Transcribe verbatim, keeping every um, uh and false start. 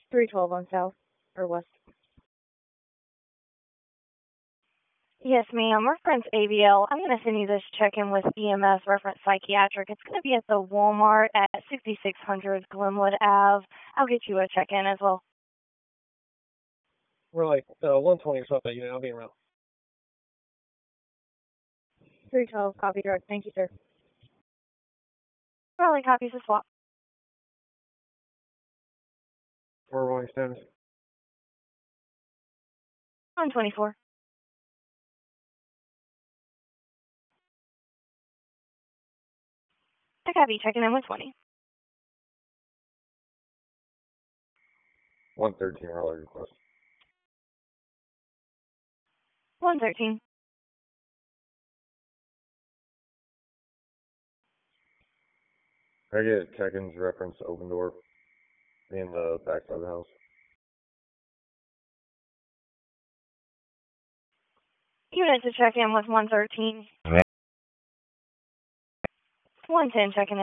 three twelve on South, or West. Yes, ma'am. Reference A B L. I'm going to send you this check-in with E M S reference psychiatric. It's going to be at the Walmart at sixty-six hundred Glenwood Ave. I'll get you a check-in as well. We're like uh, one twenty or something, you know, I'll be around. three twelve, copy direct. Thank you, sir. Raleigh copies the swap. Where are we status? one twenty-four. I copy, checking in with twenty. one thirteen Raleigh request. one thirteen. I get check-ins reference open door in the backside of the house. Unit to check in with one thirteen. one ten checking in.